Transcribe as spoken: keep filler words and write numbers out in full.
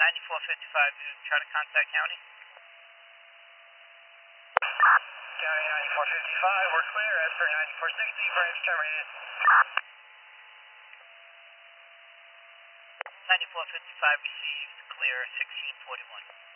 ninety-four fifty-five, try to contact County. County ninety-four fifty-five, we're clear as per ninety-four sixty, brakes terminated. ninety-four fifty-five received, clear sixteen forty-one.